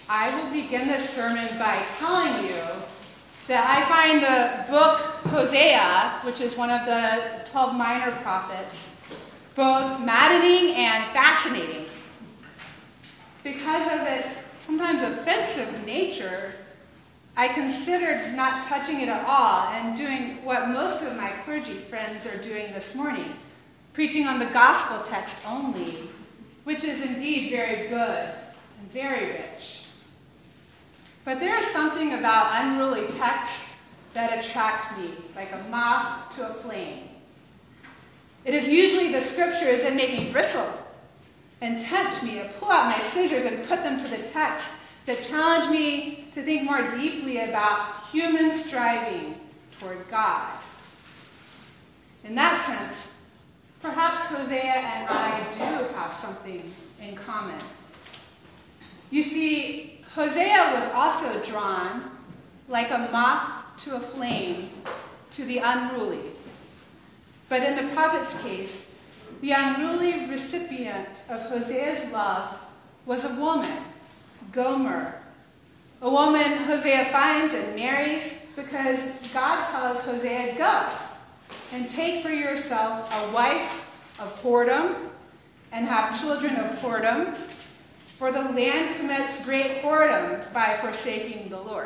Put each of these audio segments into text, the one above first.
I will begin this sermon by telling you that I find the book Hosea, which is one of the 12 minor prophets, both maddening and fascinating. Because of its sometimes offensive nature, I considered not touching it at all and doing what most of my clergy friends are doing this morning, preaching on the gospel text only, which is indeed very good and very rich. But there is something about unruly texts that attract me, like a moth to a flame. It is usually the scriptures that make me bristle and tempt me to pull out my scissors and put them to the text, that challenge me to think more deeply about human striving toward God. In that sense, perhaps Hosea and I do have something in common. You see, Hosea was also drawn, like a moth to a flame, to the unruly. But in the prophet's case, the unruly recipient of Hosea's love was a woman, Gomer, a woman Hosea finds and marries because God tells Hosea, go and take for yourself a wife of whoredom and have children of whoredom, for the land commits great whoredom by forsaking the Lord.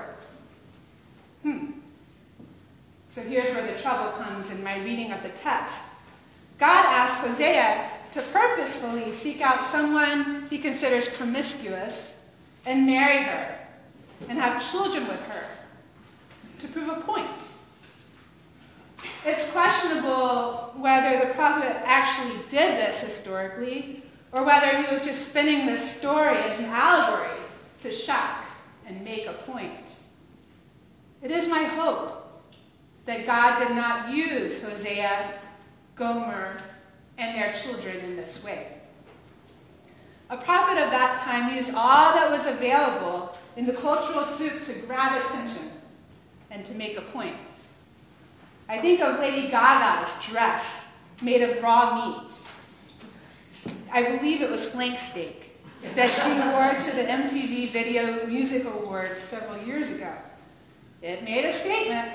So here's where the trouble comes in my reading of the text. God asks Hosea to purposefully seek out someone he considers promiscuous and marry her and have children with her to prove a point. It's questionable whether the prophet actually did this historically or whether he was just spinning this story as an allegory to shock and make a point. It is my hope that God did not use Hosea, Gomer, and their children in this way. A prophet of that time used all that was available in the cultural soup to grab attention and to make a point. I think of Lady Gaga's dress made of raw meat. I believe it was flank steak that she wore to the MTV Video Music Awards several years ago. It made a statement.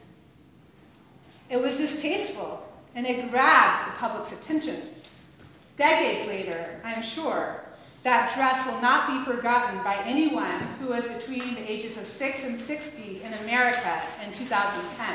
It was distasteful, and it grabbed the public's attention. Decades later, I'm sure, that dress will not be forgotten by anyone who was between the ages of 6 and 60 in America in 2010.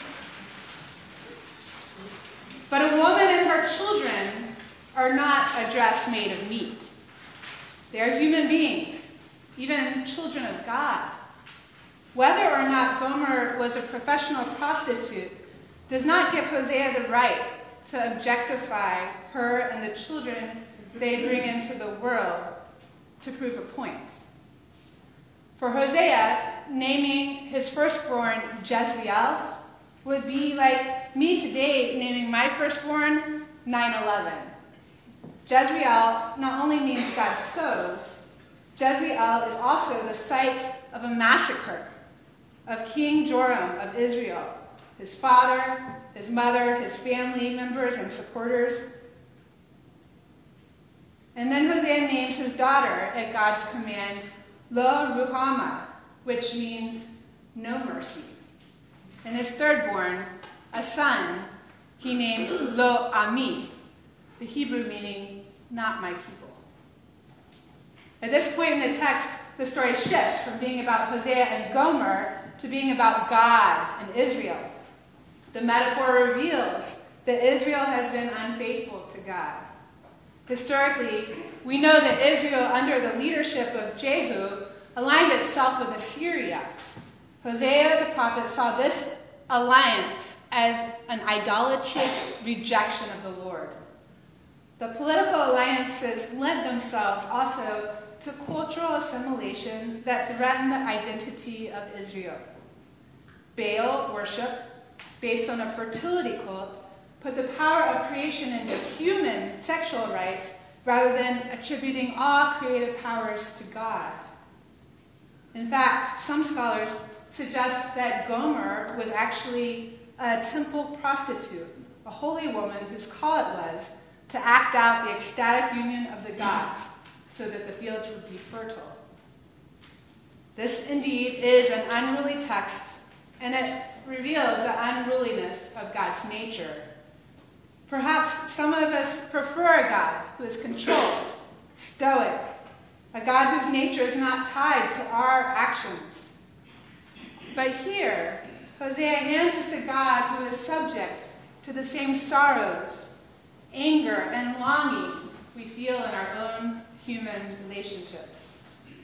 But a woman and her children are not a dress made of meat. They are human beings, even children of God. Whether or not Gomer was a professional prostitute does not give Hosea the right to objectify her and the children they bring into the world to prove a point. For Hosea, naming his firstborn Jezreel would be like me today naming my firstborn 9/11. Jezreel not only means God sows, Jezreel is also the site of a massacre of King Joram of Israel, his father, his mother, his family members and supporters. And then Hosea names his daughter at God's command, Lo Ruhamah, which means no mercy. And his thirdborn, a son, he names Lo Ami, the Hebrew meaning not my people. At this point in the text, the story shifts from being about Hosea and Gomer to being about God and Israel. The metaphor reveals that Israel has been unfaithful to God. Historically, we know that Israel, under the leadership of Jehu, aligned itself with Assyria. Hosea the prophet saw this alliance as an idolatrous rejection of the Lord. The political alliances lent themselves also to cultural assimilation that threatened the identity of Israel. Baal worship, based on a fertility cult, put the power of creation into human sexual rights rather than attributing all creative powers to God. In fact, some scholars suggest that Gomer was actually a temple prostitute, a holy woman whose call it was to act out the ecstatic union of the gods so that the fields would be fertile. This indeed is an unruly text, and it reveals the unruliness of God's nature. Perhaps some of us prefer a God who is controlled, stoic, a God whose nature is not tied to our actions. But here, Hosea hands us a God who is subject to the same sorrows, anger, and longing we feel in our own human relationships.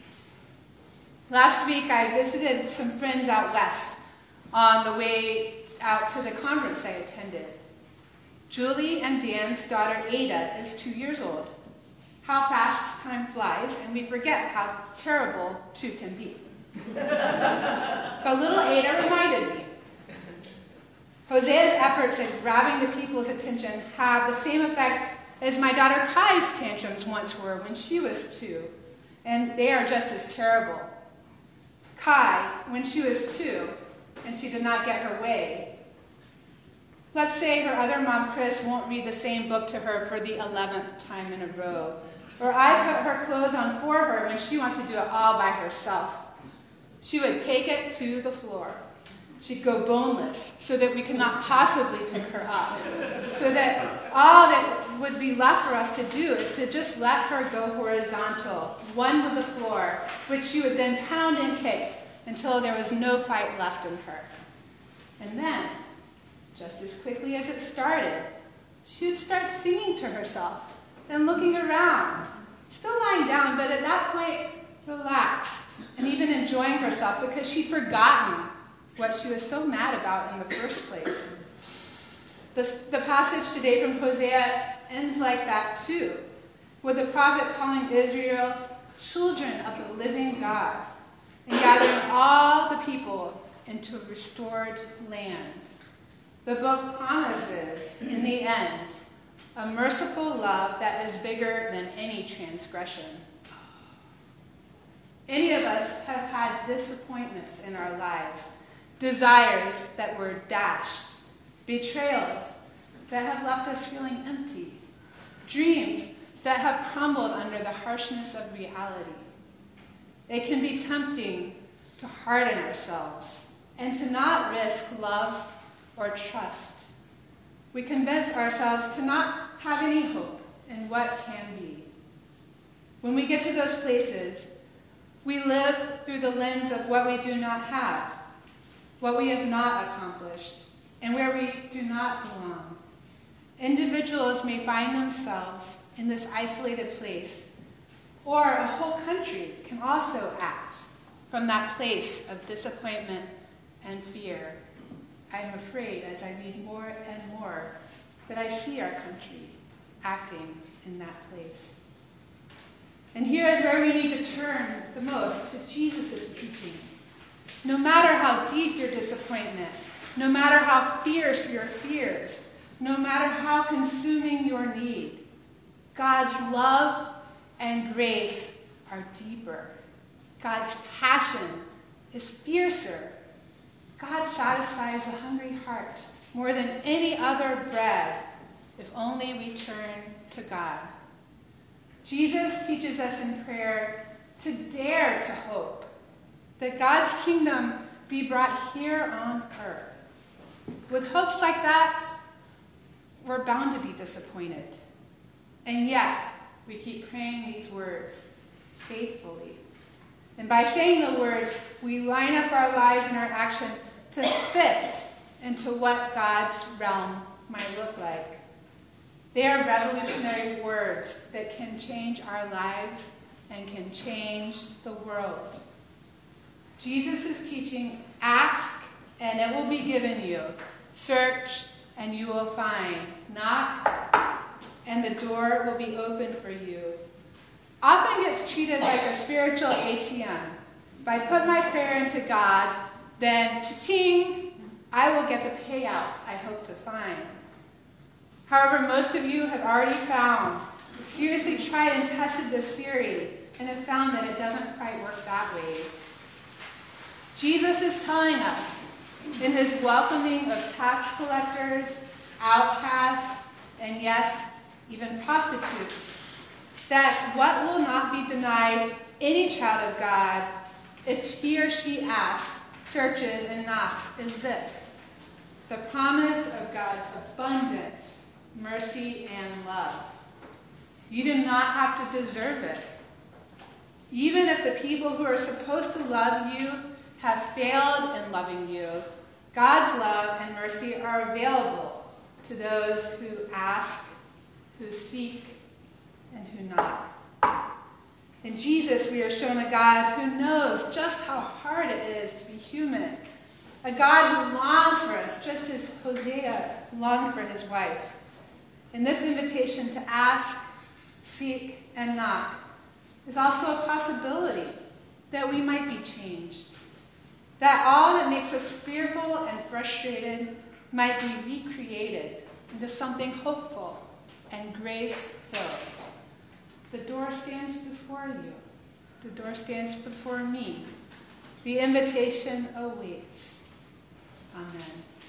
Last week, I visited some friends out west on the way out to the conference I attended. Julie and Dan's daughter Ada is 2 years old. How fast time flies, and we forget how terrible 2 can be. But little Ada reminded me. Hosea's efforts at grabbing the people's attention have the same effect as my daughter Kai's tantrums once were when she was 2, and they are just as terrible. Kai, when she was 2, and she did not get her way. Let's say her other mom, Chris, won't read the same book to her for the 11th time in a row. Or I put her clothes on for her when she wants to do it all by herself. She would take it to the floor. She'd go boneless so that we could not possibly pick her up. So that all that would be left for us to do is to just let her go horizontal, one with the floor, which she would then pound and kick until there was no fight left in her. And then, just as quickly as it started, she would start singing to herself and looking around, still lying down, but at that point, relaxed and even enjoying herself because she'd forgotten what she was so mad about in the first place. The passage today from Hosea ends like that too, with the prophet calling Israel children of the living God and gathering all the people into a restored land. The book promises, in the end, a merciful love that is bigger than any transgression. Any of us have had disappointments in our lives, desires that were dashed, betrayals that have left us feeling empty, dreams that have crumbled under the harshness of reality. It can be tempting to harden ourselves and to not risk love or trust. We convince ourselves to not have any hope in what can be. When we get to those places, we live through the lens of what we do not have, what we have not accomplished, and where we do not belong. Individuals may find themselves in this isolated place, or a whole country can also act from that place of disappointment and fear. I am afraid, as I read more and more, that I see our country acting in that place. And here is where we need to turn the most, to Jesus' teaching. No matter how deep your disappointment, no matter how fierce your fears, no matter how consuming your need, God's love and grace are deeper. God's passion is fiercer. God satisfies the hungry heart more than any other bread if only we turn to God. Jesus teaches us in prayer to dare to hope that God's kingdom be brought here on earth. With hopes like that, we're bound to be disappointed. And yet, we keep praying these words faithfully. And by saying the words, we line up our lives and our action to fit into what God's realm might look like. They are revolutionary words that can change our lives and can change the world. Jesus is teaching, ask and it will be given you. Search and you will find. Knock and the door will be open for you. Often gets treated like a spiritual ATM. If I put my prayer into God, then cha-ching, I will get the payout I hope to find. However, most of you have already seriously tried and tested this theory and have found that it doesn't quite work that way. Jesus is telling us in his welcoming of tax collectors, outcasts, and yes, even prostitutes, that what will not be denied any child of God if he or she asks, searches, and knocks is this: the promise of God's abundant mercy and love. You do not have to deserve it. Even if the people who are supposed to love you have failed in loving you, God's love and mercy are available to those who ask, who seek, and who knock. In Jesus, we are shown a God who knows just how hard it is to be human, a God who longs for us, just as Hosea longed for his wife. And this invitation to ask, seek, and knock is also a possibility that we might be changed, that all that makes us fearful and frustrated might be recreated into something hopeful and grace-filled. The door stands before you. The door stands before me. The invitation awaits. Amen.